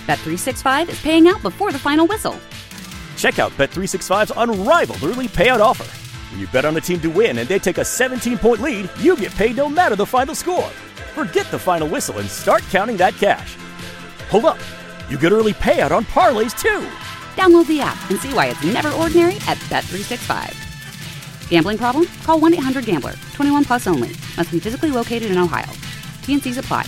Bet365 is paying out before the final whistle. Check out Bet365's unrivaled early payout offer. When you bet on a team to win and they take a 17-point lead, you get paid no matter the final score. Forget the final whistle and start counting that cash. Hold up. You get early payout on parlays, too. Download the app and see why it's never ordinary at Bet365. Gambling problem? Call 1-800-GAMBLER. 21 plus only. Must be physically located in Ohio. T&Cs apply.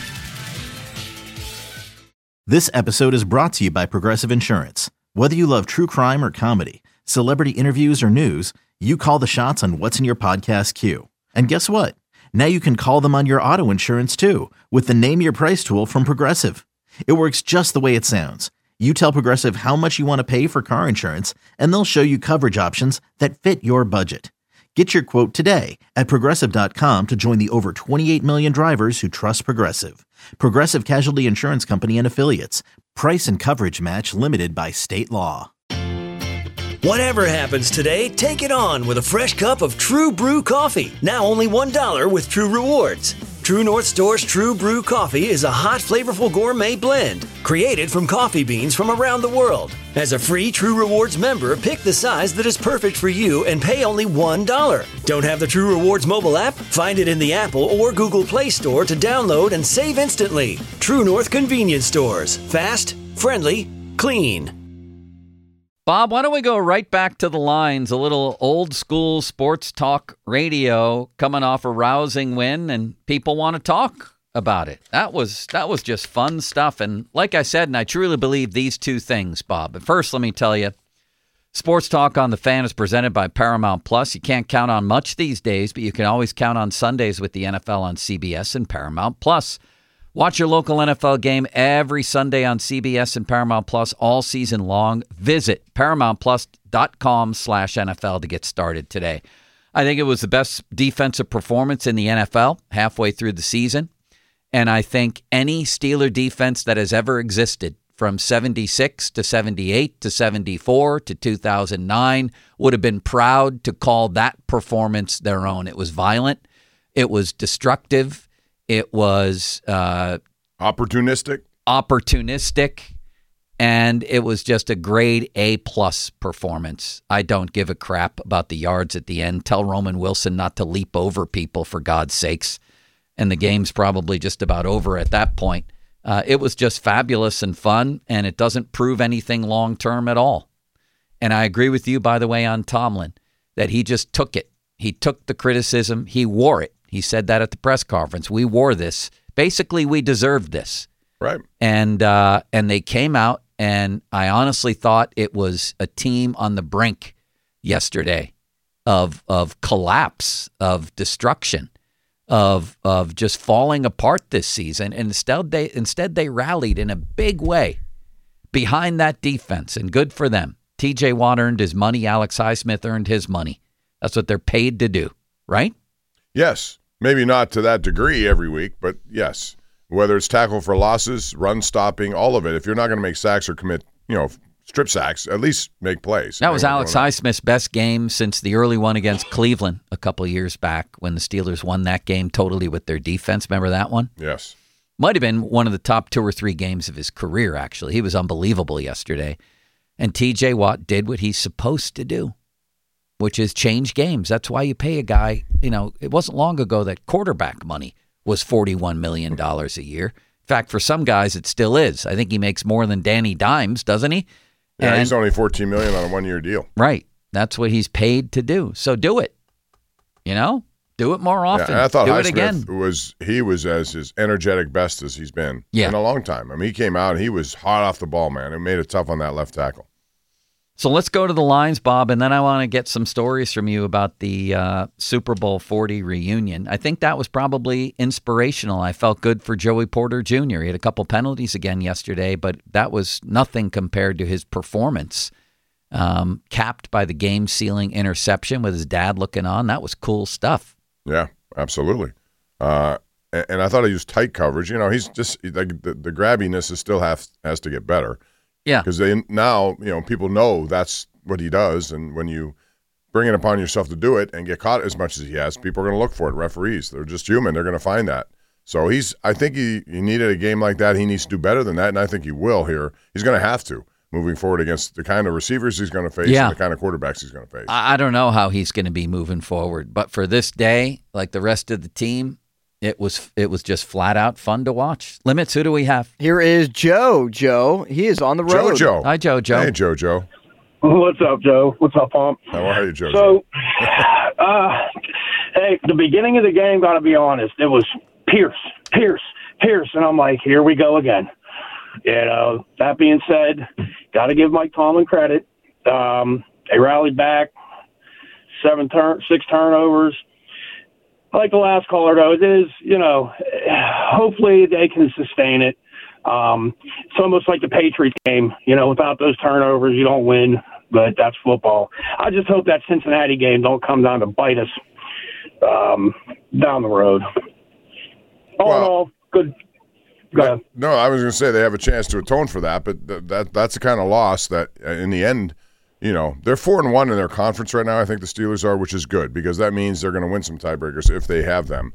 This episode is brought to you by Progressive Insurance. Whether you love true crime or comedy, celebrity interviews or news, you call the shots on what's in your podcast queue. And guess what? Now you can call them on your auto insurance too with the Name Your Price tool from Progressive. It works just the way it sounds. You tell Progressive how much you want to pay for car insurance, and they'll show you coverage options that fit your budget. Get your quote today at Progressive.com to join the over 28 million drivers who trust Progressive. Progressive Casualty Insurance Company and Affiliates. Price and coverage match limited by state law. Whatever happens today, take it on with a fresh cup of True Brew coffee. Now only $1 with True Rewards. True North Store's True Brew coffee is a hot, flavorful gourmet blend created from coffee beans from around the world. As a free True Rewards member, pick the size that is perfect for you and pay only $1. Don't have the True Rewards mobile app? Find it in the Apple or Google Play Store to download and save instantly. True North Convenience Stores. Fast, friendly, clean. Bob, why don't we go right back to the lines? A little old school sports talk radio coming off a rousing win, and people want to talk about it. That was just fun stuff. And like I said, and I truly believe these two things, Bob. But first, let me tell you, Sports Talk on the Fan is presented by Paramount Plus. You can't count on much these days, but you can always count on Sundays with the NFL on CBS and Paramount Plus. Watch your local NFL game every Sunday on CBS and Paramount Plus all season long. Visit ParamountPlus.com/NFL to get started today. I think it was the best defensive performance in the NFL halfway through the season. And I think any Steeler defense that has ever existed from 76 to 78 to 74 to 2009 would have been proud to call that performance their own. It was violent. It was destructive. It was opportunistic, and it was just a grade A-plus performance. I don't give a crap about the yards at the end. Tell Roman Wilson not to leap over people, for God's sakes. And the game's probably just about over at that point. It was just fabulous and fun, and it doesn't prove anything long-term at all. And I agree with you, by the way, on Tomlin, that he just took it. He took the criticism. He wore it. He said that at the press conference. We wore this. Basically, we deserved this. Right. And they came out, and I honestly thought it was a team on the brink yesterday of collapse, of destruction, of just falling apart this season. And instead they rallied in a big way behind that defense, and good for them. TJ Watt earned his money. Alex Highsmith earned his money. That's what they're paid to do, right? Yes. Maybe not to that degree every week, but yes. Whether it's tackle for losses, run stopping, all of it. If you're not going to make sacks or commit, strip sacks, at least make plays. That was Alex Highsmith's best game since the early one against Cleveland a couple of years back when the Steelers won that game totally with their defense. Remember that one? Yes. Might have been one of the top 2 or 3 games of his career, actually. He was unbelievable yesterday. And TJ Watt did what he's supposed to do, which is change games. That's why you pay a guy, it wasn't long ago that quarterback money was $41 million a year. In fact, for some guys, it still is. I think he makes more than Danny Dimes, doesn't he? Yeah, he's only $14 million on a 1-year deal. Right. That's what he's paid to do. So do it. Do it more often. Yeah, I thought Highsmith was as his energetic best as he's been in a long time. I mean, he came out and he was hot off the ball, man. It made it tough on that left tackle. So let's go to the lines, Bob, and then I want to get some stories from you about the Super Bowl 40 reunion. I think that was probably inspirational. I felt good for Joey Porter Jr. He had a couple penalties again yesterday, but that was nothing compared to his performance. Capped by the game-sealing interception with his dad looking on. That was cool stuff. Yeah, absolutely. And I thought he used tight coverage. He's just like the grabbiness still has to get better. Yeah, because people know that's what he does, and when you bring it upon yourself to do it and get caught as much as he has, people are going to look for it. Referees, they're just human; they're going to find that. So I think he needed a game like that. He needs to do better than that, and I think he will here. He's going to have to moving forward against the kind of receivers he's going to face and the kind of quarterbacks he's going to face. I don't know how he's going to be moving forward, but for this day, like the rest of the team, it was just flat out fun to watch. Limits, who do we have? Here is Joe. Joe, he is on the road. Jojo. Hi, Jojo. Hey, Jojo. What's up, Joe? What's up, Pomp? How are you, Jojo? So, hey, the beginning of the game, got to be honest, it was Pierce, and I'm like, here we go again. That being said, got to give Mike Tomlin credit. They rallied back, 6 turnovers. Like the last caller, though, it is, hopefully they can sustain it. It's almost like the Patriots game, without those turnovers, you don't win, but that's football. I just hope that Cincinnati game don't come down to bite us down the road. All in all, good. Go ahead. No, I was going to say they have a chance to atone for that, but that's the kind of loss that in the end, they're 4-1 in their conference right now. I think the Steelers are, which is good because that means they're going to win some tiebreakers if they have them.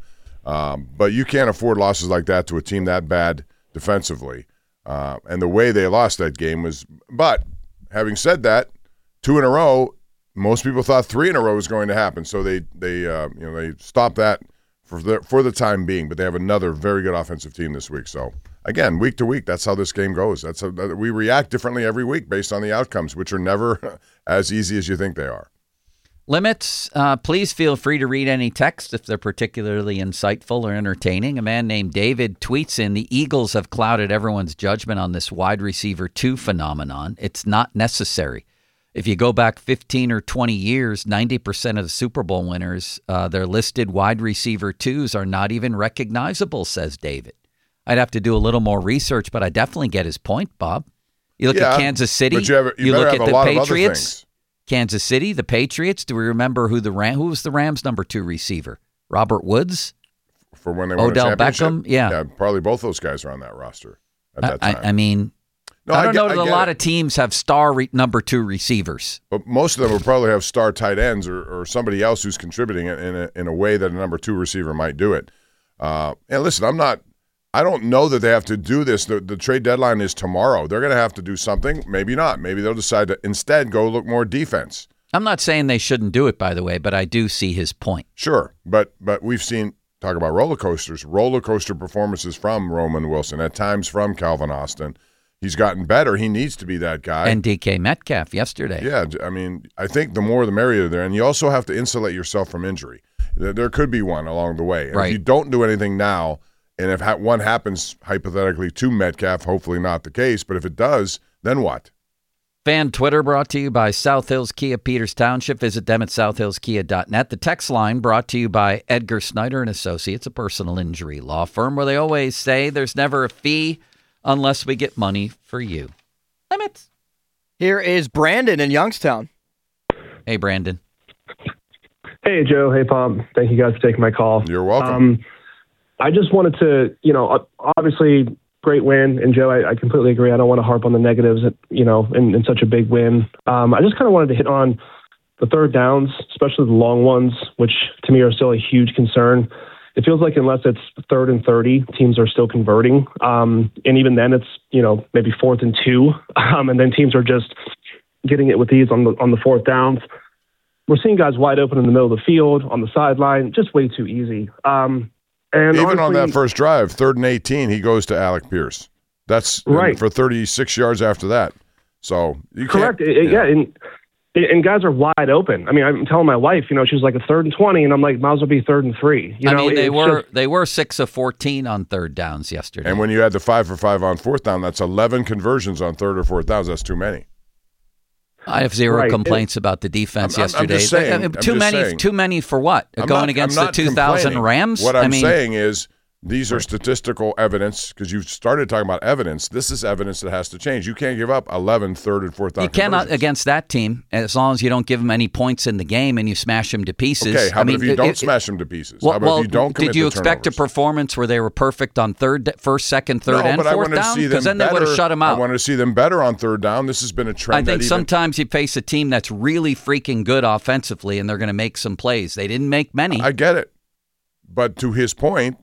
But you can't afford losses like that to a team that bad defensively. And the way they lost that game was – but having said that, 2 in a row, most people thought 3 in a row was going to happen. So they stopped that for the time being. But they have another very good offensive team this week. So, again, week to week, that's how this game goes. That's how we react differently every week based on the outcomes, which are never as easy as you think they are. Limits, please feel free to read any text if they're particularly insightful or entertaining. A man named David tweets in, the Eagles have clouded everyone's judgment on this wide receiver 2 phenomenon. It's not necessary. If you go back 15 or 20 years, 90% of the Super Bowl winners, their listed wide receiver 2s are not even recognizable, says David. I'd have to do a little more research, but I definitely get his point, Bob. You look at Kansas City, but you look have at a lot the of other Patriots. things. Kansas City, the Patriots. Do we remember who was the Rams' number 2 receiver? Robert Woods? For when they won Odell a championship? Beckham? Yeah. Probably both those guys are on that roster at that time. I mean, no, I don't know that a lot it. of teams have star number 2 receivers. But most of them will probably have star tight ends or somebody else who's contributing in a way that a number 2 receiver might do it. And listen, I don't know that they have to do this. The trade deadline is tomorrow. They're going to have to do something. Maybe not. Maybe they'll decide to instead go look more defense. I'm not saying they shouldn't do it, by the way, but I do see his point. Sure, but we've seen, talk about roller coaster performances from Roman Wilson, at times from Calvin Austin. He's gotten better. He needs to be that guy. And DK Metcalf yesterday. Yeah, I mean, I think the more the merrier there. And you also have to insulate yourself from injury. There could be one along the way. And right. If you don't do anything now, and if one happens hypothetically to Metcalf, hopefully not the case, but if it does, then what? Fan Twitter brought to you by South Hills Kia Peters Township. Visit them at southhillskia.net. The text line brought to you by Edgar Snyder & Associates, a personal injury law firm where they always say there's never a fee unless we get money for you. Limits. Here is Brandon in Youngstown. Hey, Brandon. Hey, Joe. Hey, Pom. Thank you guys for taking my call. You're welcome. I just wanted to, obviously great win. And Joe, I completely agree. I don't want to harp on the negatives, in such a big win. I just kind of wanted to hit on the third downs, especially the long ones, which to me are still a huge concern. It feels like unless it's 3rd and 30, teams are still converting. And even then it's, maybe 4th and 2. And then teams are just getting it with ease on the 4th downs. We're seeing guys wide open in the middle of the field, on the sideline, just way too easy. And even honestly, on that first drive, 3rd and 18, he goes to Alec Pierce. That's right for 36 yards after that. So you correct. can't. Yeah. And guys are wide open. I mean, I'm telling my wife, she was like a 3rd and 20, and I'm like, might as well be 3rd and 3. They were 6 of 14 on 3rd downs yesterday. And when you had the 5 for 5 on 4th down, that's 11 conversions on 3rd or 4th downs. That's too many. I have zero complaints about the defense yesterday. I'm just saying, too many for what? Going against the 2000 Rams? What I'm saying is these are statistical evidence because you've started talking about evidence. This is evidence that has to change. You can't give up 11 3rd and 4th down. You cannot against that team as long as you don't give them any points in the game and you smash them to pieces. Okay, how about if you don't smash them to pieces? How about if you don't commit did you the expect a turnovers? performance where they were perfect on 1st, 2nd, 3rd, and 4th down? Because then they would have shut them out. I wanted to see them better on 3rd down. This has been a trend. I think sometimes you face a team that's really freaking good offensively and they're going to make some plays. They didn't make many. I get it. But to his point,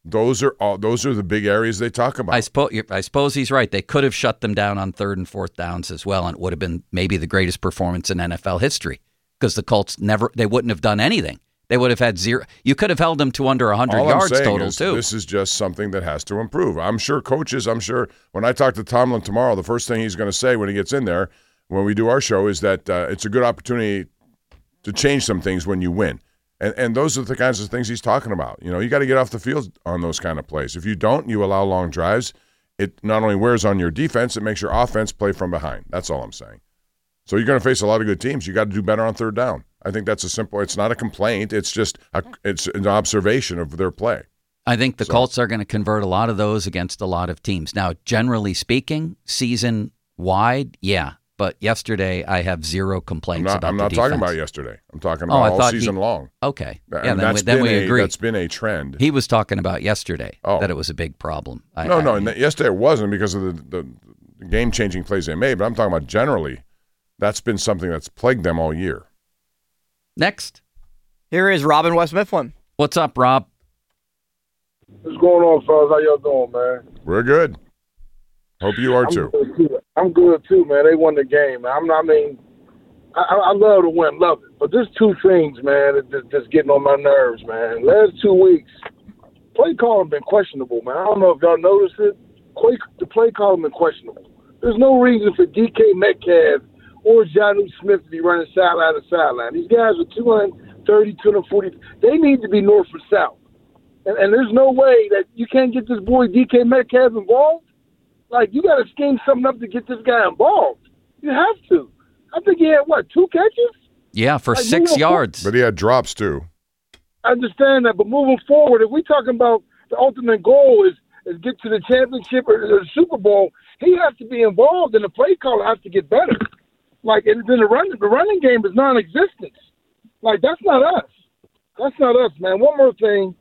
Those are the big areas they talk about. I suppose he's right. They could have shut them down on 3rd and 4th downs as well, and it would have been maybe the greatest performance in NFL history because the Colts they wouldn't have done anything. They would have had 0. You could have held them to under 100 yards total, too. This is just something that has to improve. I'm sure when I talk to Tomlin tomorrow, the first thing he's going to say when he gets in there, when we do our show, is that it's a good opportunity to change some things when you win. And those are the kinds of things he's talking about. You got to get off the field on those kind of plays. If you don't, you allow long drives. It not only wears on your defense, it makes your offense play from behind. That's all I'm saying. So you're going to face a lot of good teams. You got to do better on 3rd down. I think that's it's not a complaint. It's just it's an observation of their play. I think the Colts are going to convert a lot of those against a lot of teams. Now, generally speaking, season-wide, yeah. But yesterday, I have 0 complaints about the defense. I'm not talking about yesterday. I'm talking about all season long. Okay. And then we agree. That's been a trend. He was talking about yesterday, that it was a big problem. Yesterday it wasn't because of the game-changing plays they made, but I'm talking about generally. That's been something that's plagued them all year. Next. Here is Rob in West Mifflin. What's up, Rob? What's going on, fellas? How y'all doing, man? We're good. Hope you are, too. I'm good, too, man. They won the game. I love to win, love it. But there's 2 things, man, that's getting on my nerves, man. Last 2 weeks, play call has been questionable, man. I don't know if y'all noticed it. The play call has been questionable. There's no reason for DK Metcalf or Jonnu Smith to be running sideline to sideline. These guys are 230, 240. They need to be north or south. And there's no way that you can't get this boy DK Metcalf involved. Like, you got to scheme something up to get this guy involved. You have to. I think he had, 2 catches? Yeah, for 6 yards. But he had drops, too. I understand that, but moving forward, if we're talking about the ultimate goal is get to the championship or the Super Bowl, he has to be involved, and the play call has to get better. Like, and then the running game is non-existent. Like, that's not us. That's not us, man. One more thing.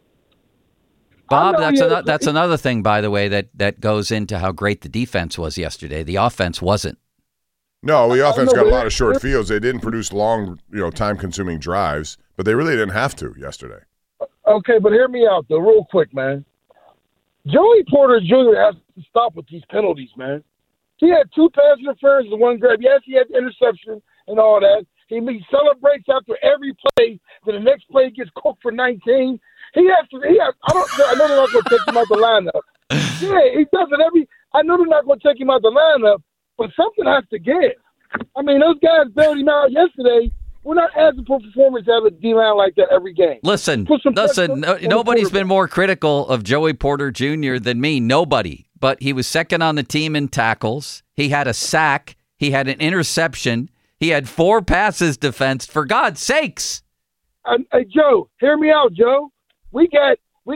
Bob, that's another thing, by the way, that goes into how great the defense was yesterday. The offense wasn't. No, the offense got a lot of short fields. They didn't produce long, time-consuming drives, but they really didn't have to yesterday. Okay, but hear me out, though, real quick, man. Joey Porter Jr. has to stop with these penalties, man. He had 2 pass interference and 1 grab. Yes, he had the interception and all that. He celebrates after every play. Then the next play gets cooked for 19. I know they're not going to take him out the lineup. Yeah, he does it I know they're not going to take him out the lineup, but something has to give. I mean, those guys bailed him out yesterday. We're not asking for performance out of a D-line like that every game. Listen, nobody's been more critical of Joey Porter Jr. than me. Nobody. But he was second on the team in tackles. He had a sack. He had an interception. He had 4 passes defensed. For God's sakes. Hey, Joe, hear me out, Joe. We got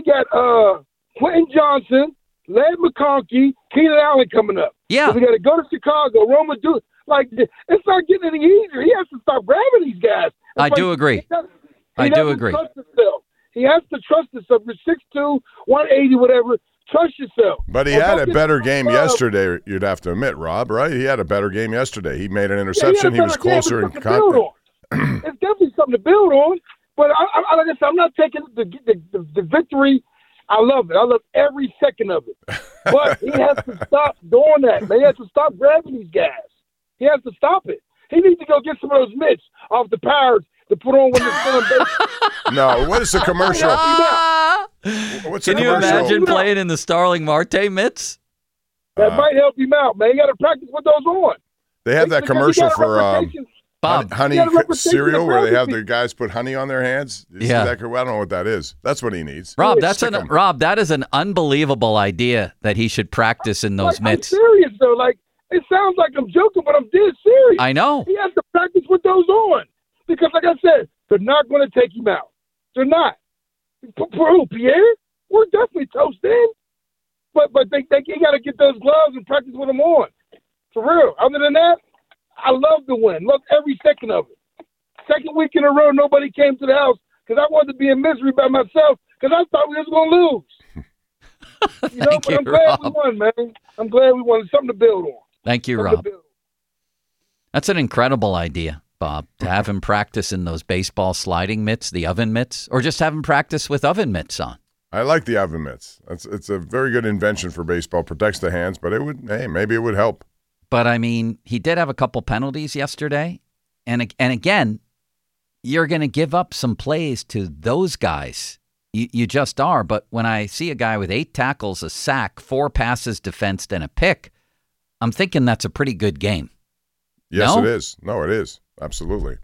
Quentin Johnson, Ladd McConkey, Keenan Allen coming up. Yeah. So we got to go to Chicago. Roma do like it's not getting any easier. He has to stop grabbing these guys. I do agree. He has to trust himself. You're 6'2", 180, whatever. Trust yourself. But he had a better game yesterday, you'd have to admit, Rob, right? He had a better game yesterday. He made an interception. He was closer and confident. It's definitely something to build on. But like I said, I'm not taking the victory. I love it. I love every second of it. But he has to stop doing that, man. He has to stop grabbing these guys. He has to stop it. He needs to go get some of those mitts off the Pirates to put on when they're still in base. No, what is the commercial? Can you imagine playing in the Starling Marte mitts? That might help him out, man. You got to practice with those on. They have that commercial for Bob, honey cereal where they have the guys put honey on their hands. Yeah. I don't know what that is. That's what he needs. Rob, that is an unbelievable idea that he should practice in those mitts. I'm serious, though. Like, it sounds like I'm joking, but I'm dead serious. I know. He has to practice with those on. Because, like I said, they're not going to take him out. They're not. Pierre? We're definitely toast in. But he got to get those gloves and practice with them on. For real. Other than that, I love the win. Love every second of it. Second week in a row, nobody came to the house because I wanted to be in misery by myself because I thought we was going to lose. I'm glad we won, man. I'm glad we won. It's something to build on. Thank you, Rob. That's an incredible idea, Bob, to have him practice in those baseball sliding mitts, the oven mitts, or just have him practice with oven mitts on. I like the oven mitts. It's a very good invention for baseball. Protects the hands, but maybe it would help. But, I mean, he did have a couple penalties yesterday. And again, you're going to give up some plays to those guys. You just are. But when I see a guy with 8 tackles, a sack, 4 passes defensed, and a pick, I'm thinking that's a pretty good game. Yes, No? it is. No, it is. Absolutely.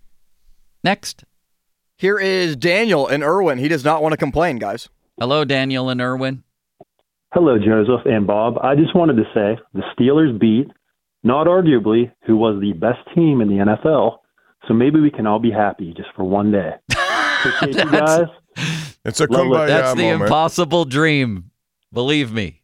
Next. Here is Daniel in Irwin. He does not want to complain, guys. Hello, Daniel and Irwin. Hello, Joseph and Bob. I just wanted to say the Steelers beat, not arguably, who was the best team in the NFL. So maybe we can all be happy just for one day. Appreciate you guys. It's a kumbaya That's the moment. impossible dream. Believe me.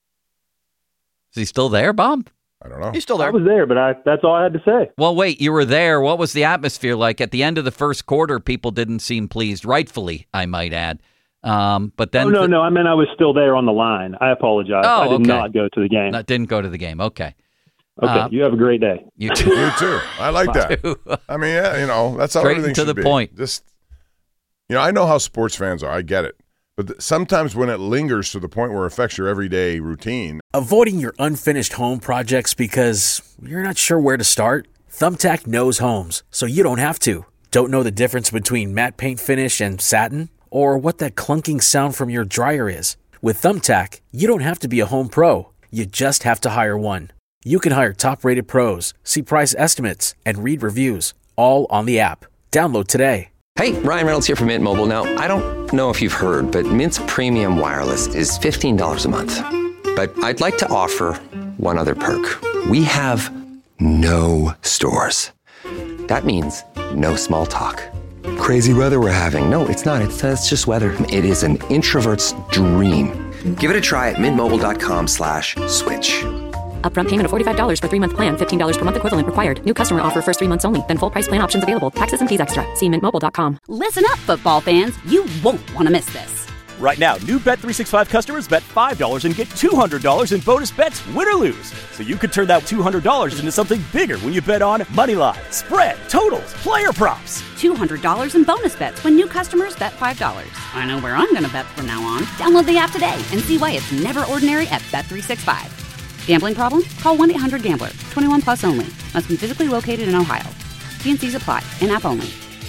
Is he still there, Bob? I don't know. He's still there. I was there, but that's all I had to say. Well, wait, you were there. What was the atmosphere like? At the end of the first quarter, people didn't seem pleased, rightfully, I might add. But then No. I meant I was still there on the line. I apologize. Oh, I did okay. not go to the game. Didn't go to the game. Okay. Okay, you have a great day. You too. You too. I like that. I mean, yeah, that's how Straight everything to should the be. point. Just, I know how sports fans are. I get it. But sometimes when it lingers to the point where it affects your everyday routine. Avoiding your unfinished home projects because you're not sure where to start? Thumbtack knows homes, so you don't have to. Don't know the difference between matte paint finish and satin? Or what that clunking sound from your dryer is? With Thumbtack, you don't have to be a home pro. You just have to hire one. You can hire top-rated pros, see price estimates, and read reviews, all on the app. Download today. Hey, Ryan Reynolds here from Mint Mobile. Now, I don't know if you've heard, but Mint's premium wireless is $15 a month. But I'd like to offer one other perk. We have no stores. That means no small talk. Crazy weather we're having. No, it's not. It's just weather. It is an introvert's dream. Give it a try at mintmobile.com/switch. Upfront payment of $45 for 3-month plan. $15 per month equivalent required. New customer offer first 3 months only. Then full price plan options available. Taxes and fees extra. See mintmobile.com. Listen up, football fans. You won't want to miss this. Right now, new Bet365 customers bet $5 and get $200 in bonus bets, win or lose. So you could turn that $200 into something bigger when you bet on moneyline, spread, totals, player props. $200 in bonus bets when new customers bet $5. I know where I'm going to bet from now on. Download the app today and see why it's never ordinary at Bet365. Gambling problem? Call 1-800-GAMBLER. 21 plus only. Must be physically located in Ohio. T&Cs apply. In-app only.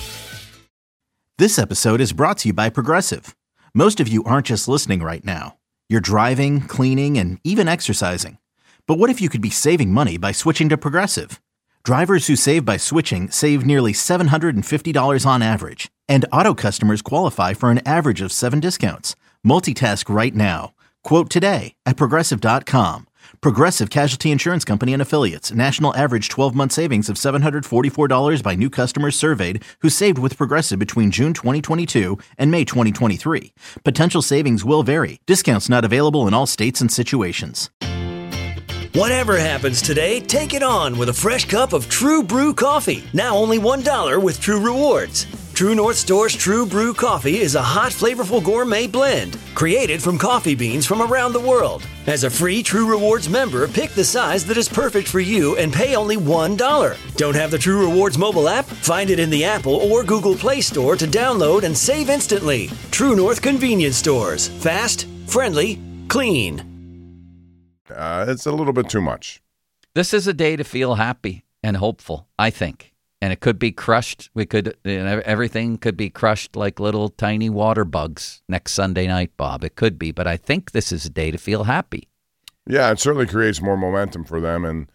This episode is brought to you by Progressive. Most of you aren't just listening right now. You're driving, cleaning, and even exercising. But what if you could be saving money by switching to Progressive? Drivers who save by switching save nearly $750 on average. And auto customers qualify for an average of 7 discounts. Multitask right now. Quote today at Progressive.com. Progressive Casualty Insurance Company and Affiliates. National average 12-month savings of $744 by new customers surveyed who saved with Progressive between June 2022 and May 2023. Potential savings will vary. Discounts not available in all states and situations. Whatever happens today, take it on with a fresh cup of True Brew coffee. Now only $1 with True Rewards. True North Store's True Brew coffee is a hot, flavorful gourmet blend created from coffee beans from around the world. As a free True Rewards member, pick the size that is perfect for you and pay only $1. Don't have the True Rewards mobile app? Find it in the Apple or Google Play Store to download and save instantly. True North Convenience Stores. Fast, friendly, clean. It's a little bit too much. This is a day to feel happy and hopeful, I think. And it could be crushed. Everything could be crushed like little tiny water bugs next Sunday night, Bob. It could be, but I think this is a day to feel happy. Yeah, it certainly creates more momentum for them, and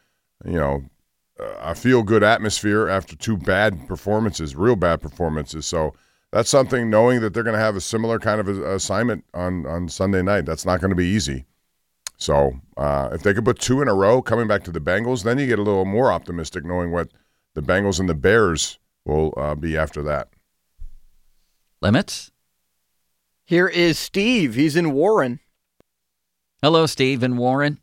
a feel-good atmosphere after 2 bad performances, real bad performances. So that's something. Knowing that they're going to have a similar kind of assignment on Sunday night, that's not going to be easy. So if they could put 2 in a row, coming back to the Bengals, then you get a little more optimistic, knowing what the Bengals and the Bears will be after that. Limits? Here is Steve. He's in Warren. Hello, Steve in Warren.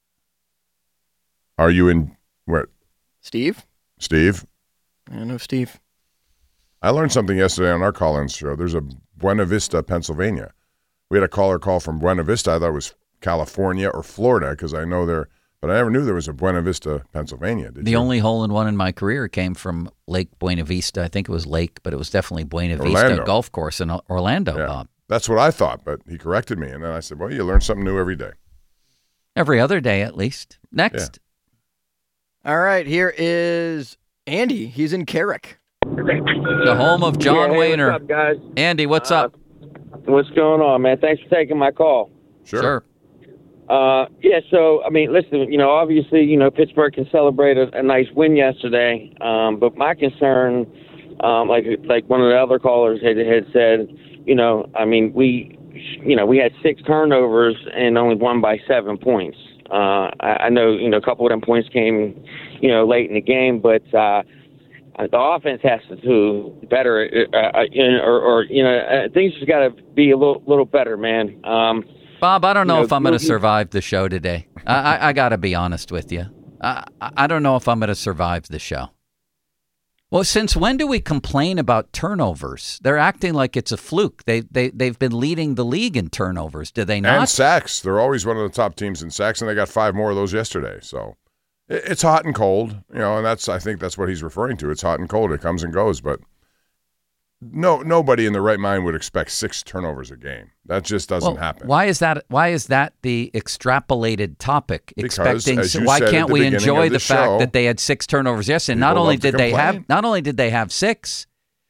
Are you in where? Steve? Steve? I know Steve. I learned something yesterday on our call-in show. There's a Buena Vista, Pennsylvania. We had a caller call from Buena Vista. I thought it was California or Florida because I know there. But I never knew there was a Buena Vista, Pennsylvania. Did you? Only hole-in-one in my career came from Lake Buena Vista. I think it was Lake, but it was definitely Buena Orlando. Vista Golf Course in Orlando, Yeah. Bob. That's what I thought, but he corrected me. And then I said, well, you learn something new every day. Every other day, at least. Next. All right, here is Andy. He's in Carrick. The home of John Wayner. What's up, guys? Andy, what's up? What's going on, man? Thanks for taking my call. Sure. So, I mean, listen, obviously, Pittsburgh can celebrate a nice win yesterday, but my concern, like one of the other callers had said, I mean, we had 6 turnovers and only won by 7 points. I know, a couple of them points came, late in the game, but the offense has to do better, things just got to be a little better, man. Bob, I don't know if I'm going to survive the show today. I got to be honest with you. I don't know if I'm going to survive the show. Well, since when do we complain about turnovers? They're acting like it's a fluke. They've been leading the league in turnovers. Do they not? And sacks. They're always one of the top teams in sacks, and they got 5 more of those yesterday. So it's hot and cold, and I think that's what he's referring to. It's hot and cold. It comes and goes, but nobody in the right mind would expect 6 turnovers a game. That just doesn't happen. Why is that? Why is that the extrapolated topic? Because, Why can't we enjoy the fact that they had 6 turnovers yesterday? Not only did they have 6,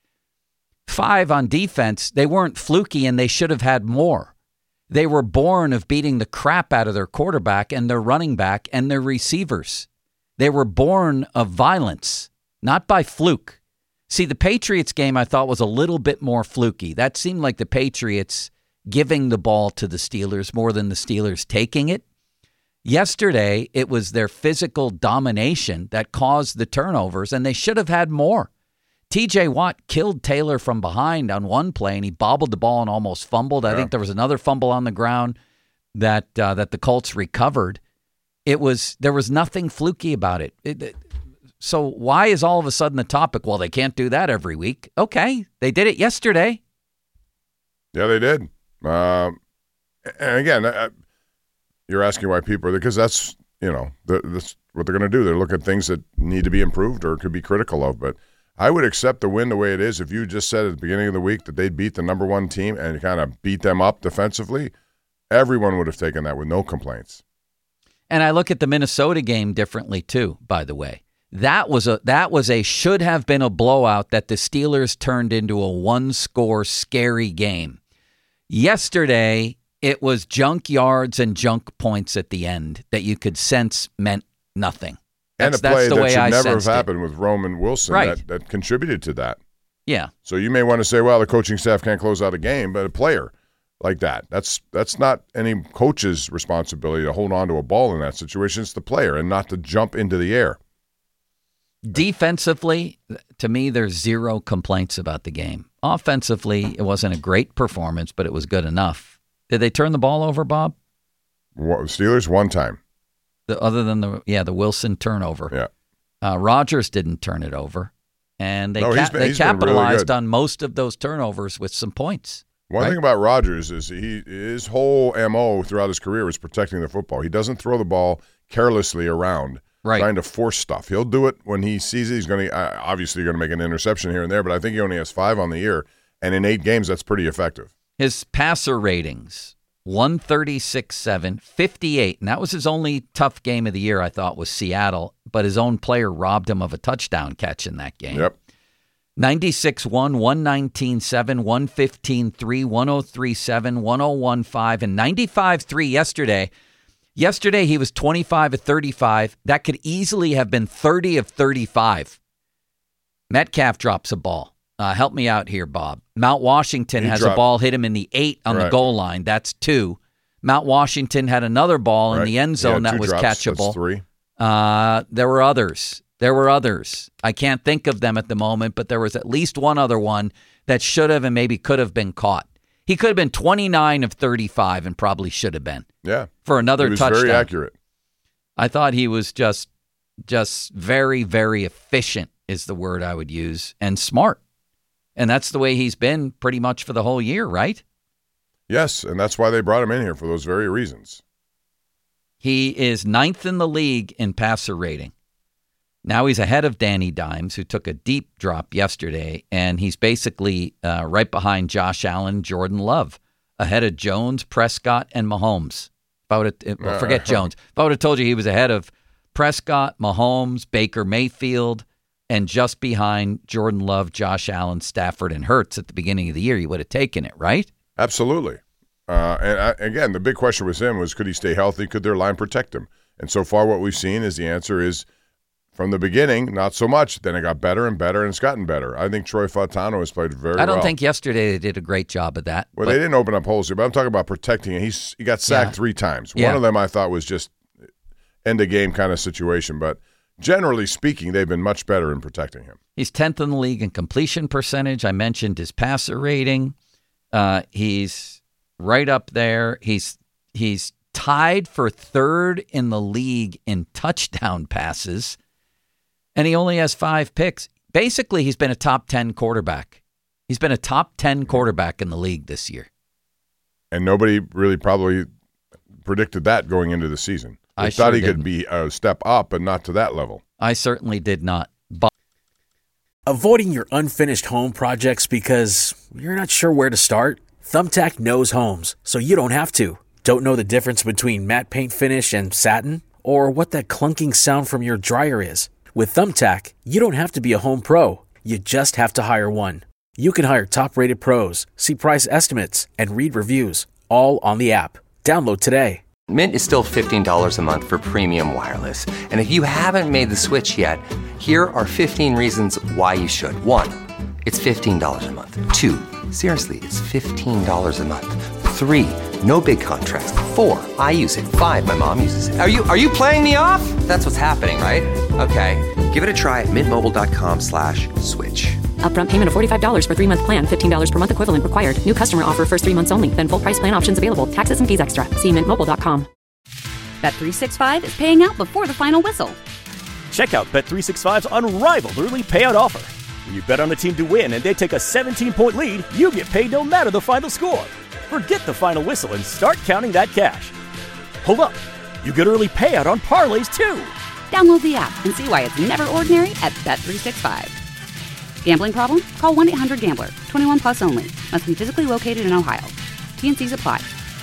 5 on defense. They weren't fluky, and they should have had more. They were born of beating the crap out of their quarterback and their running back and their receivers. They were born of violence, not by fluke. See, the Patriots game I thought was a little bit more fluky. That seemed like the Patriots giving the ball to the Steelers more than the Steelers taking it. Yesterday, it was their physical domination that caused the turnovers, and they should have had more. T.J. Watt killed Taylor from behind on one play, and he bobbled the ball and almost fumbled. I think there was another fumble on the ground that the Colts recovered. There was nothing fluky about it. So why is all of a sudden the topic, well, they can't do that every week? Okay, they did it yesterday. Yeah, they did. And again, you're asking why people are there, because that's, that's what they're going to do. They're looking at things that need to be improved or could be critical of. But I would accept the win the way it is. If you just said at the beginning of the week that they'd beat the number 1 team and kind of beat them up defensively, everyone would have taken that with no complaints. And I look at the Minnesota game differently too, by the way. That was a should have been a blowout that the Steelers turned into a 1-score scary game. Yesterday, it was junk yards and junk points at the end that you could sense meant nothing. That's the play that should never have happened with Roman Wilson that contributed to that. Yeah. So you may want to say, well, the coaching staff can't close out a game, but a player like that's not any coach's responsibility to hold on to a ball in that situation. It's the player and not to jump into the air. Defensively, to me, there's 0 complaints about the game. Offensively, it wasn't a great performance, but it was good enough. Did they turn the ball over, Bob? Steelers 1 time. Other than the Wilson turnover. Yeah. Rodgers didn't turn it over, and they capitalized really on most of those turnovers with some points. One thing about Rodgers is his whole MO throughout his career is protecting the football. He doesn't throw the ball carelessly around. Trying to force stuff. He'll do it when he sees it. He's going to obviously going to make an interception here and there, but I think he only has 5 on the year, and in 8 games, that's pretty effective. His passer ratings, 136.7, 58, and that was his only tough game of the year, I thought, was Seattle, but his own player robbed him of a touchdown catch in that game. Yep. 96.1, 119.7, 115.3, 103.7, 101.5, and 95.3 yesterday. Yesterday, he was 25 of 35. That could easily have been 30 of 35. Metcalf drops a ball. Help me out here, Bob. Mount Washington has a ball hit him in the 8 on the goal line. That's 2. Mount Washington had another ball in the end zone that was catchable. That's 3. There were others. I can't think of them at the moment, but there was at least one other one that should have and maybe could have been caught. He could have been 29 of 35 and probably should have been. Yeah. For another touchdown. Very accurate. I thought he was just very, very efficient is the word I would use, and smart. And that's the way he's been pretty much for the whole year, right? Yes, and that's why they brought him in here, for those very reasons. He is 9th in the league in passer rating. Now he's ahead of Danny Dimes, who took a deep drop yesterday, and he's basically right behind Josh Allen, Jordan Love. ahead of Jones, Prescott, and Mahomes. Forget Jones. If I would have told you he was ahead of Prescott, Mahomes, Baker Mayfield, and just behind Jordan Love, Josh Allen, Stafford, and Hurts at the beginning of the year, you would have taken it, right? Absolutely. Again, the big question with him was, could he stay healthy? Could their line protect him? And so far what we've seen is the answer is, from the beginning, not so much. Then it got better and better, and it's gotten better. I think Troy Fautano has played very well. I don't think yesterday they did a great job of that. Well, they didn't open up holes here, but I'm talking about protecting him. He got sacked 3 times. One of them I thought was just end-of-game kind of situation, but generally speaking, they've been much better in protecting him. He's 10th in the league in completion percentage. I mentioned his passer rating. He's right up there. He's tied for 3rd in the league in touchdown passes, and he only has 5 picks. Basically, he's been a top 10 quarterback. He's been a top 10 quarterback in the league this year. And nobody really probably predicted that going into the season. I thought he could be a step up, but not to that level. I certainly did not. Avoiding your unfinished home projects because you're not sure where to start? Thumbtack knows homes, so you don't have to. Don't know the difference between matte paint finish and satin? Or what that clunking sound from your dryer is? With Thumbtack, you don't have to be a home pro. You just have to hire one. You can hire top-rated pros, see price estimates, and read reviews, all on the app. Download today. Mint is still $15 a month for premium wireless. And if you haven't made the switch yet, here are 15 reasons why you should. 1, it's $15 a month. 2, seriously, it's $15 a month. 3, no big contrast. 4, I use it. 5, my mom uses it. Are you playing me off? That's what's happening, right? Okay, give it a try at mintmobile.com/switch. Upfront payment of $45 for 3-month plan, $15 per month equivalent required. New customer offer first 3 months only. Then full price plan options available. Taxes and fees extra. See mintmobile.com. Bet365 is paying out before the final whistle. Check out Bet365's unrivaled early payout offer. When you bet on a team to win and they take a 17-point lead, you get paid no matter the final score. Forget the final whistle and start counting that cash. Hold up. You get early payout on parlays, too. Download the app and see why it's never ordinary at Bet365. Gambling problem? Call 1-800-GAMBLER. 21 plus only. Must be physically located in Ohio. T&Cs apply.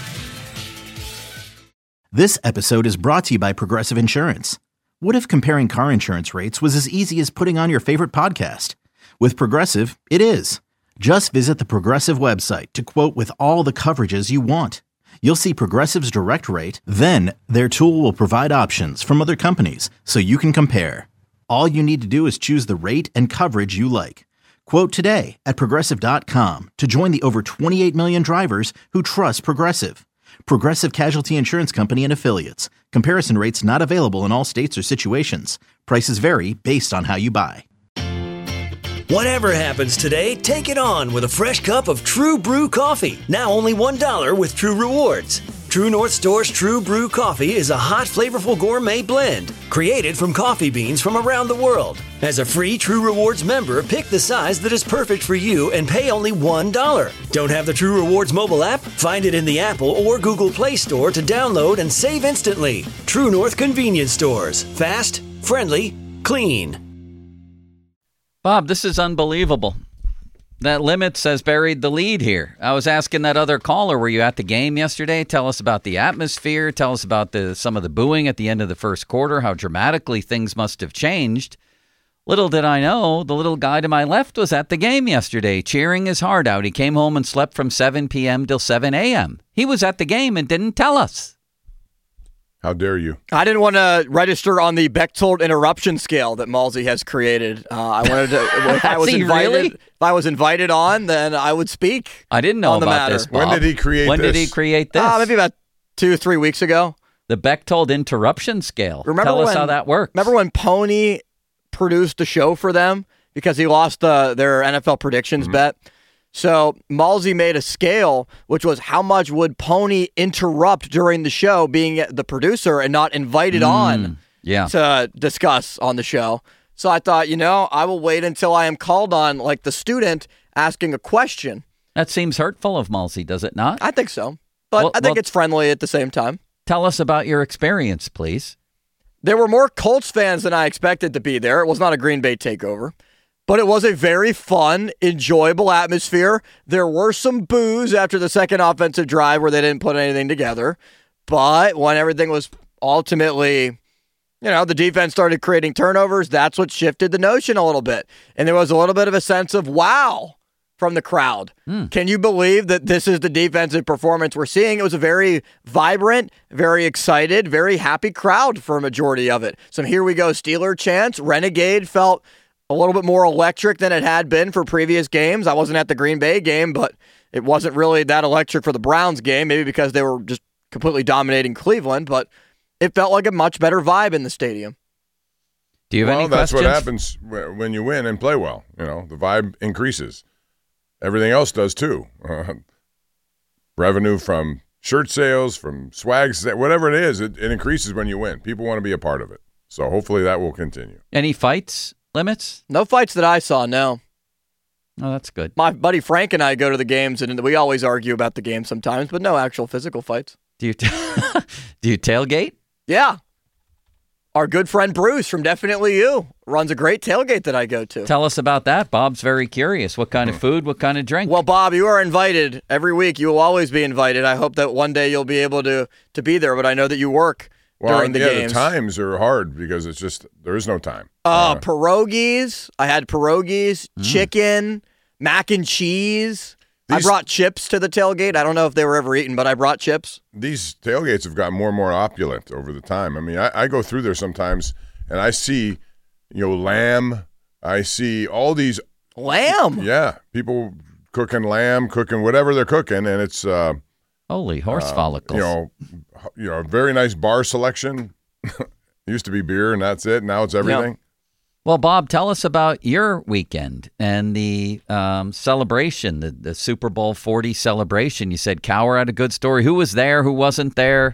This episode is brought to you by Progressive Insurance. What if comparing car insurance rates was as easy as putting on your favorite podcast? With Progressive, it is. Just visit the Progressive website to quote with all the coverages you want. You'll see Progressive's direct rate, then their tool will provide options from other companies so you can compare. All you need to do is choose the rate and coverage you like. Quote today at Progressive.com to join the over 28 million drivers who trust Progressive. Progressive Casualty Insurance Company and Affiliates. Comparison rates not available in all states or situations. Prices vary based on how you buy. Whatever happens today, take it on with a fresh cup of True Brew coffee. Now only $1 with True Rewards. True North Store's True Brew coffee is a hot, flavorful gourmet blend created from coffee beans from around the world. As a free True Rewards member, pick the size that is perfect for you and pay only $1. Don't have the True Rewards mobile app? Find it in the Apple or Google Play Store to download and save instantly. True North Convenience Stores. Fast, friendly, clean. Bob, this is unbelievable. That Limits has buried the lead here. I was asking that other caller, were you at the game yesterday? Tell us about the atmosphere. Tell us about some of the booing at the end of the first quarter, how dramatically things must have changed. Little did I know, the little guy to my left was at the game yesterday, cheering his heart out. He came home and slept from 7 p.m. till 7 a.m. He was at the game and didn't tell us. How dare you? I didn't want to register on the Bechtold interruption scale that Malsey has created. I wanted to. If I was invited on, then I would speak. I didn't know about this, Bob. When did he create this? When did he create this? Maybe about 2 or 3 weeks ago. The Bechtold interruption scale. Tell us how that works. Remember when Pony produced a show for them because he lost their NFL predictions bet? So Malsey made a scale, which was how much would Pony interrupt during the show, being the producer and not invited on to discuss on the show. So I thought, I will wait until I am called on, like the student asking a question. That seems hurtful of Malsey, does it not? I think so. But I think it's friendly at the same time. Tell us about your experience, please. There were more Colts fans than I expected to be there. It was not a Green Bay takeover. But it was a very fun, enjoyable atmosphere. There were some boos after the second offensive drive where they didn't put anything together. But when everything was ultimately, the defense started creating turnovers, that's what shifted the notion a little bit. And there was a little bit of a sense of wow from the crowd. Can you believe that this is the defensive performance we're seeing? It was a very vibrant, very excited, very happy crowd for a majority of it. Some here we go Steeler chants. Renegade felt a little bit more electric than it had been for previous games. I wasn't at the Green Bay game, but it wasn't really that electric for the Browns game, maybe because they were just completely dominating Cleveland, but it felt like a much better vibe in the stadium. Do you have any that's questions? What happens when you win and play well. The vibe increases. Everything else does too. Revenue from shirt sales, from swags, whatever it is, it increases when you win. People want to be a part of it. So hopefully that will continue. Any fights limits? No fights that I saw, no. Oh, that's good. My buddy Frank and I go to the games, and we always argue about the game sometimes, but no actual physical fights. Do you tailgate? Yeah. Our good friend Bruce from Definitely You runs a great tailgate that I go to. Tell us about that. Bob's very curious. What kind of food, what kind of drink? Well, Bob, you are invited every week. You will always be invited. I hope that one day you'll be able to be there, but I know that you work during the games. The times are hard because it's just, there is no time. Pierogies. I had pierogies, chicken, mac and cheese. I brought chips to the tailgate. I don't know if they were ever eaten, but I brought chips. These tailgates have gotten more and more opulent over the time. I mean, I go through there sometimes, and I see, lamb. I see all these lamb. Yeah, people cooking lamb, cooking whatever they're cooking, and it's holy horse follicles. A very nice bar selection. Used to be beer, and that's it. Now it's everything. Yep. Well, Bob, tell us about your weekend and the celebration, the Super Bowl 40 celebration. You said Cowher had a good story. Who was there? Who wasn't there?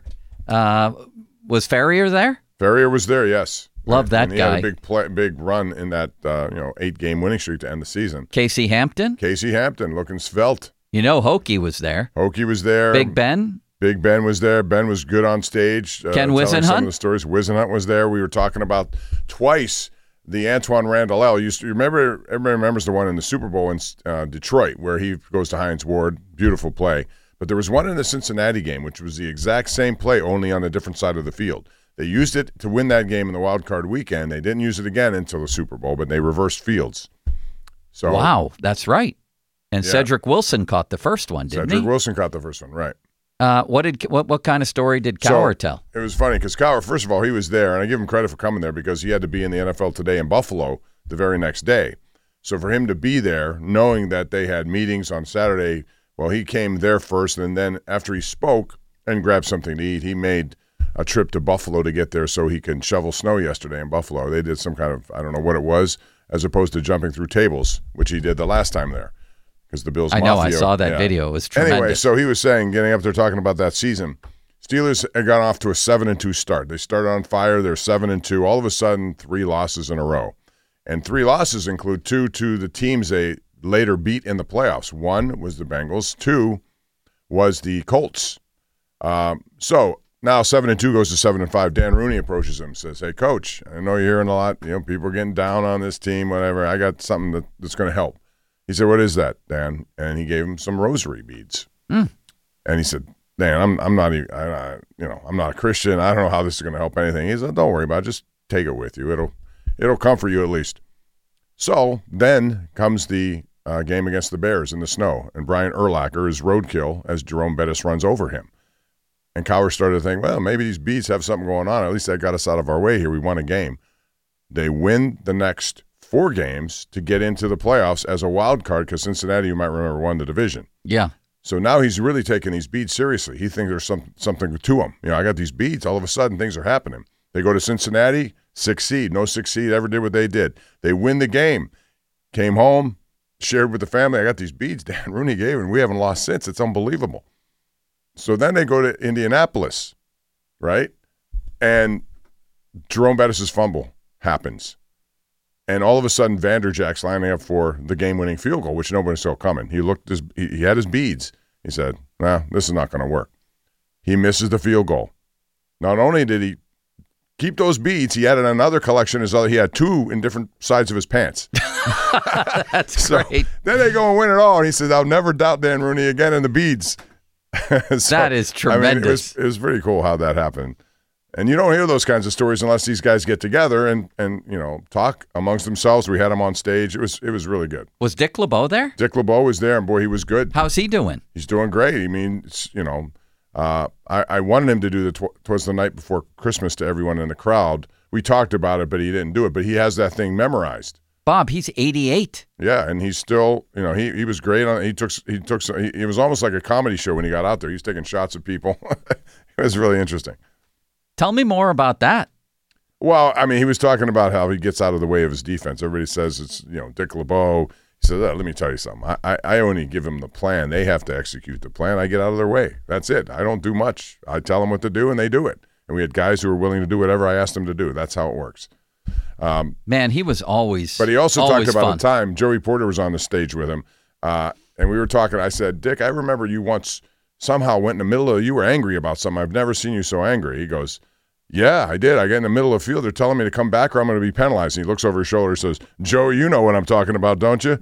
Was Ferrier there? Ferrier was there, yes. Love that and he guy. Had a big run in that 8-game winning streak to end the season. Casey Hampton? Casey Hampton, looking svelte. Hokie was there. Hokie was there. Big Ben? Big Ben was there. Ben was good on stage. Ken Whisenhunt? Some of the stories. Whisenhunt was there. We were talking about twice the Antoine Randall. Remember, everybody remembers the one in the Super Bowl in Detroit where he goes to Hines Ward. Beautiful play. But there was one in the Cincinnati game, which was the exact same play, only on a different side of the field. They used it to win that game in the wild card weekend. They didn't use it again until the Super Bowl, but they reversed fields. So wow, that's right. And yeah. Cedric Wilson caught the first one, didn't he? Cedric Wilson caught the first one, right. What kind of story did Cowher tell? It was funny because Cowher, first of all, he was there, and I give him credit for coming there because he had to be in the NFL Today in Buffalo the very next day. So for him to be there, knowing that they had meetings on Saturday, well, he came there first, and then after he spoke and grabbed something to eat, he made a trip to Buffalo to get there so he can shovel snow yesterday in Buffalo. They did some kind of, I don't know what it was, as opposed to jumping through tables, which he did the last time there. Because the Bills Mafia. I know, I saw that video. It was tremendous. Anyway, so he was saying, getting up there talking about that season, Steelers had gone off to a 7-2 start. They started on fire. They're 7-2. All of a sudden, 3 losses in a row. And 3 losses include 2 to the teams they later beat in the playoffs. 1 was the Bengals. 2 was the Colts. So now 7-2 goes to 7-5. Dan Rooney approaches him and says, hey, Coach, I know you're hearing a lot. People are getting down on this team, whatever. I got something that's going to help. He said, what is that, Dan? And he gave him some rosary beads. And he said, Dan, I'm not even, I'm not a Christian. I don't know how this is going to help anything. He said, don't worry about it. Just take it with you. It'll comfort you at least. So then comes the game against the Bears in the snow, and Brian Urlacher is roadkill as Jerome Bettis runs over him. And Cowher started to think, well, maybe these beats have something going on. At least that got us out of our way here. We won a game. They win the next 4 games to get into the playoffs as a wild card because Cincinnati, you might remember, won the division. Yeah. So now he's really taking these beads seriously. He thinks there's something to him. I got these beads. All of a sudden, things are happening. They go to Cincinnati, 6 seed. No 6 seed ever did what they did. They win the game. Came home, shared with the family. I got these beads Dan Rooney gave, and we haven't lost since. It's unbelievable. So then they go to Indianapolis, right? And Jerome Bettis' fumble happens. And all of a sudden, Vanderjack's lining up for the game-winning field goal, which nobody saw coming. He had his beads. He said, this is not going to work. He misses the field goal. Not only did he keep those beads. He added another collection. He had 2 in different sides of his pants. That's great. Then they go and win it all. And he says, I'll never doubt Dan Rooney again in the beads. That is tremendous. It was pretty cool how that happened. And you don't hear those kinds of stories unless these guys get together and talk amongst themselves. We had them on stage. It was really good. Was Dick LeBeau there? Dick LeBeau was there, and boy, he was good. How's he doing? He's doing great. I mean, I wanted him to do "'Twas the Night Before Christmas" to everyone in the crowd. We talked about it, but he didn't do it. But he has that thing memorized. Bob, he's 88. Yeah, and he's still, he was great on. He was almost like a comedy show when he got out there. He was taking shots at people. It was really interesting. Tell me more about that. Well, I mean, he was talking about how he gets out of the way of his defense. Everybody says it's, Dick LeBeau. He said, let me tell you something. I only give them the plan. They have to execute the plan. I get out of their way. That's it. I don't do much. I tell them what to do, and they do it. And we had guys who were willing to do whatever I asked them to do. That's how it works. Man, he was always But he also talked about fun. a time, Joey Porter was on the stage with him, and we were talking. I said, Dick, I remember you once somehow went in the middle of, you were angry about something. I've never seen you so angry. He goes, yeah, I did. I get in the middle of the field. They're telling me to come back or I'm going to be penalized. And he looks over his shoulder and says, Joey, you know what I'm talking about, don't you?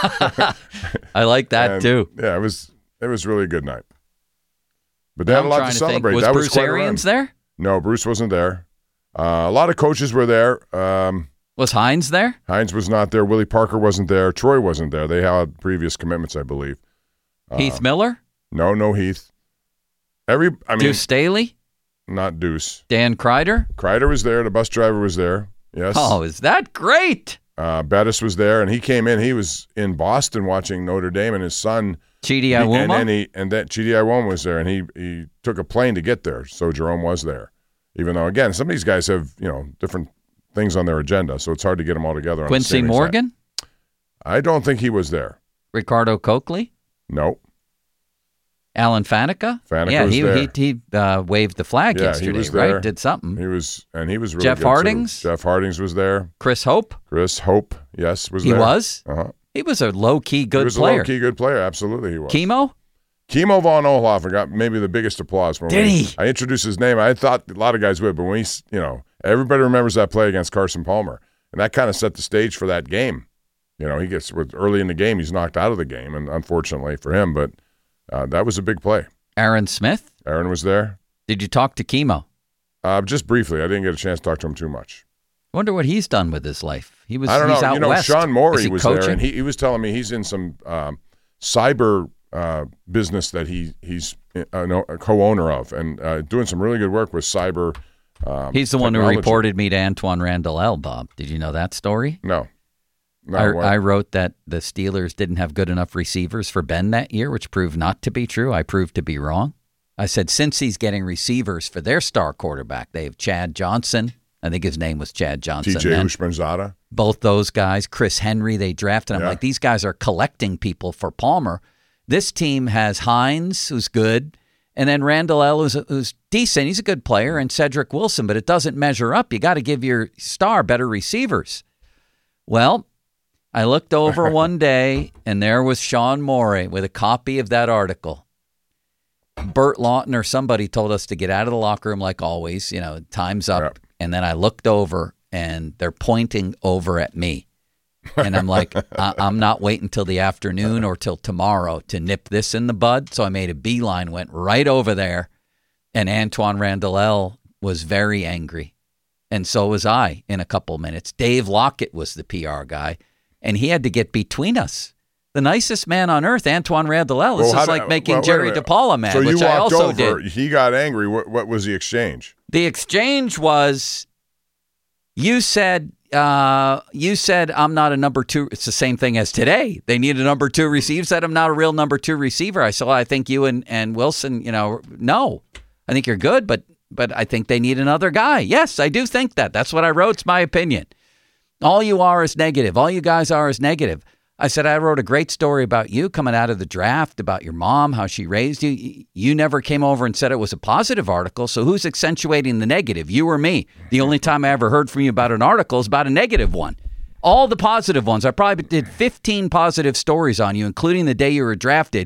I like that, too. Yeah, it was really a good night. But they had a lot to celebrate. Was that Bruce was quite Arians there? No, Bruce wasn't there. A lot of coaches were there. Was Hines there? Hines was not there. Willie Parker wasn't there. Troy wasn't there. They had previous commitments, I believe. Heath Miller? No Heath. Deuce Staley? Not Deuce. Dan Kreider? Kreider was there. The bus driver was there. Yes. Oh, is that great? Bettis was there, and he came in. He was in Boston watching Notre Dame, and his son Chidi Iwuma? And then Chidi Iwuma was there, and he took a plane to get there. So Jerome was there. Even though, again, some of these guys have different things on their agenda, so it's hard to get them all together. On Quincy the same Morgan? I don't think he was there. Ricardo Coakley? No. Alan Faneca? Faneca was there. He waved the flag yesterday, he was there. right? Did something. He was really Jeff good, Hardings? too. Jeff Hardings was there. Chris Hope? Chris Hope, yes, was he there. He was? Uh-huh. He was a low-key good player. He was a low-key good player, absolutely he was. Chemo von Oelhoffen got maybe the biggest applause from him. Did he? I introduced his name. I thought a lot of guys would, but when everybody remembers that play against Carson Palmer, and that kind of set the stage for that game. He gets early in the game, he's knocked out of the game, and unfortunately for him, but that was a big play. Aaron Smith? Aaron was there. Did you talk to Chemo? Just briefly. I didn't get a chance to talk to him too much. Wonder what he's done with his life. I don't know. He's out west. Sean Morey was coaching? there, and he was telling me he's in some cyber business that he's a co-owner of, and doing some really good work with cyber. He's the one who technology. reported me to Antoine Randall, Bob. Did you know that story? No. I wrote that the Steelers didn't have good enough receivers for Ben that year, which proved not to be true. I proved to be wrong. I said, since he's getting receivers for their star quarterback, they have Chad Johnson. I think his name was Chad Johnson. TJ Houshmandzadeh. Both those guys. Chris Henry, they drafted. I'm like, these guys are collecting people for Palmer. This team has Hines, who's good, and then Randall L., who's decent. He's a good player, and Cedric Wilson, but it doesn't measure up. You got to give your star better receivers. Well, I looked over one day, and there was Sean Morey with a copy of that article. Bert Lawton or somebody told us to get out of the locker room like always. Time's up. Yep. And then I looked over, and they're pointing over at me. And I'm like, I'm not waiting till the afternoon or till tomorrow to nip this in the bud. So I made a beeline, went right over there, and Antoine Randall was very angry. And so was I in a couple minutes. Dave Lockett was the PR guy. And he had to get between us. The nicest man on earth, Antoine Randall. This is like making Jerry DePaula mad, which I also did. He got angry. What was the exchange? The exchange was, you said I'm not a number two. It's the same thing as today. They need a number two receiver. Said I'm not a real number two receiver. I said, well, I think you and Wilson, no. I think you're good, but I think they need another guy. Yes, I do think that. That's what I wrote. It's my opinion. All you are is negative. All you guys are is negative. I said, I wrote a great story about you coming out of the draft, about your mom, how she raised you. You never came over and said it was a positive article, so who's accentuating the negative, you or me? The only time I ever heard from you about an article is about a negative one. All the positive ones. I probably did 15 positive stories on you, including the day you were drafted.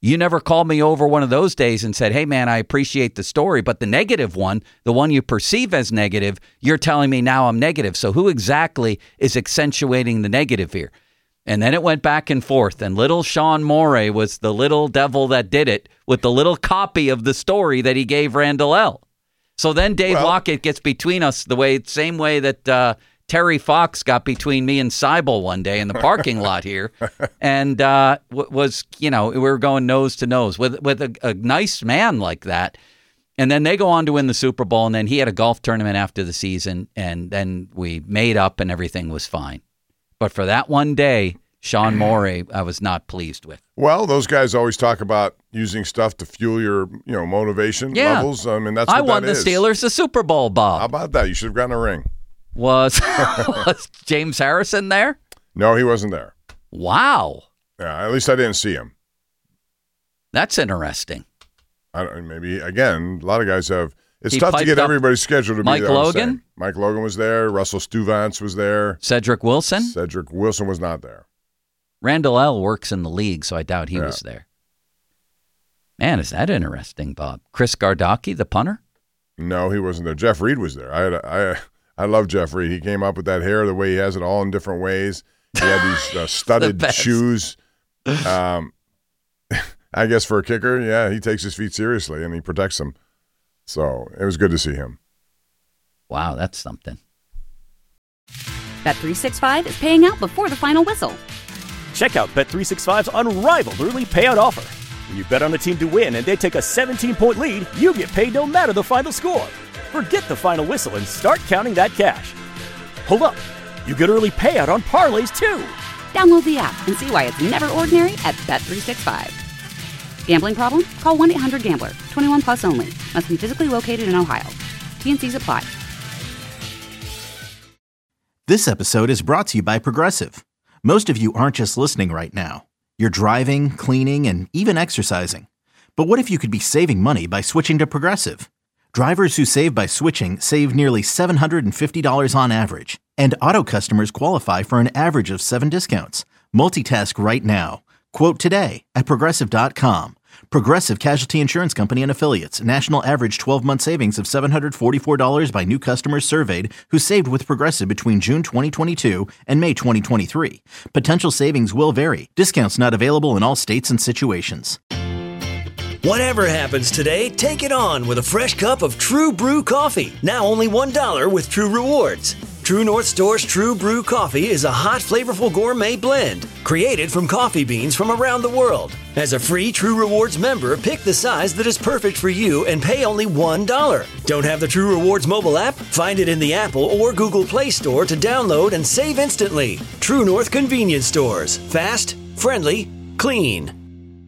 You never called me over one of those days and said, hey, man, I appreciate the story, but the negative one, the one you perceive as negative, you're telling me now I'm negative. So who exactly is accentuating the negative here? And then it went back and forth, and little Sean Morey was the little devil that did it with the little copy of the story that he gave Randall L. So then Dave Lockett gets between us same way that Terry Fox got between me and Seibel one day in the parking lot here, and we were going nose to nose with a nice man like that. And then they go on to win the Super Bowl, and then he had a golf tournament after the season, and then we made up and everything was fine. But for that one day, Sean Morey, I was not pleased with. Well, those guys always talk about using stuff to fuel your, motivation levels. I mean, that's what I won that the is. Steelers the Super Bowl, Bob. How about that? You should have gotten a ring. Was James Harrison there? No, he wasn't there. Wow. Yeah, at least I didn't see him. That's interesting. Maybe, again, a lot of guys have. It's He tough to get piped up everybody's schedule to Mike be there. Logan? Mike Logan was there. Russell Stuyvesant was there. Cedric Wilson? Cedric Wilson was not there. Randall L. works in the league, so I doubt he was there. Man, is that interesting, Bob? Chris Gardocki, the punter? No, he wasn't there. Jeff Reed was there. I love Jeff Reed. He came up with that hair, the way he has it all in different ways. He had these studded shoes. I guess for a kicker, yeah, he takes his feet seriously and he protects them. So it was good to see him. Wow, that's something. Bet365 is paying out before the final whistle. Check out Bet365's unrivaled early payout offer. When you bet on a team to win and they take a 17-point lead, you get paid no matter the final score. Forget the final whistle and start counting that cash. Hold up. You get early payout on parlays, too. Download the app and see why it's never ordinary at Bet365. Gambling problem? Call 1-800-GAMBLER. 21 plus only. Must be physically located in Ohio. T&Cs apply. This episode is brought to you by Progressive. Most of you aren't just listening right now. You're driving, cleaning, and even exercising. But what if you could be saving money by switching to Progressive? Drivers who save by switching save nearly $750 on average. And auto customers qualify for an average of 7 discounts. Multitask right now. Quote today at Progressive.com. Progressive Casualty Insurance Company and Affiliates. National average 12-month savings of $744 by new customers surveyed who saved with Progressive between June 2022 and May 2023. Potential savings will vary. Discounts not available in all states and situations. Whatever happens today, take it on with a fresh cup of True Brew coffee. Now only $1 with True Rewards. True North Store's True Brew coffee is a hot, flavorful gourmet blend created from coffee beans from around the world. As a free True Rewards member, pick the size that is perfect for you and pay only $1. Don't have the True Rewards mobile app? Find it in the Apple or Google Play Store to download and save instantly. True North Convenience Stores. Fast, friendly, clean.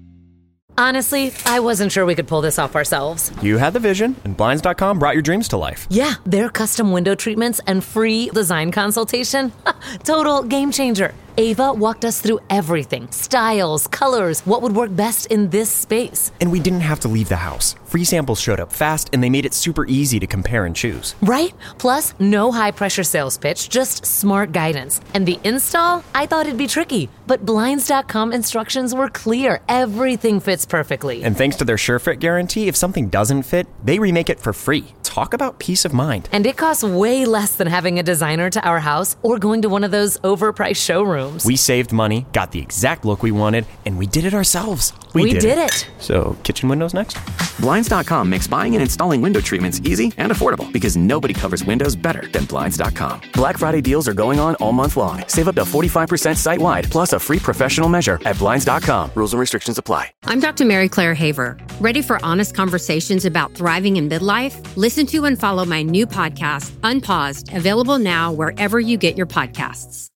Honestly, I wasn't sure we could pull this off ourselves. You had the vision, and Blinds.com brought your dreams to life. Yeah, their custom window treatments and free design consultation. Total game changer. Ava walked us through everything. Styles, colors, what would work best in this space. And we didn't have to leave the house. Free samples showed up fast, and they made it super easy to compare and choose. Right? Plus, no high-pressure sales pitch, just smart guidance. And the install? I thought it'd be tricky, but Blinds.com instructions were clear. Everything fits perfectly. And thanks to their SureFit guarantee, if something doesn't fit, they remake it for free. Talk about peace of mind. And it costs way less than having a designer to our house or going to one of those overpriced showrooms. We saved money, got the exact look we wanted, and we did it ourselves. We did it. So, kitchen windows next? Blinds.com makes buying and installing window treatments easy and affordable because nobody covers windows better than Blinds.com. Black Friday deals are going on all month long. Save up to 45% site-wide, plus a free professional measure at Blinds.com. Rules and restrictions apply. I'm Dr. Mary Claire Haver. Ready for honest conversations about thriving in midlife? Listen to and follow my new podcast, Unpaused, available now wherever you get your podcasts.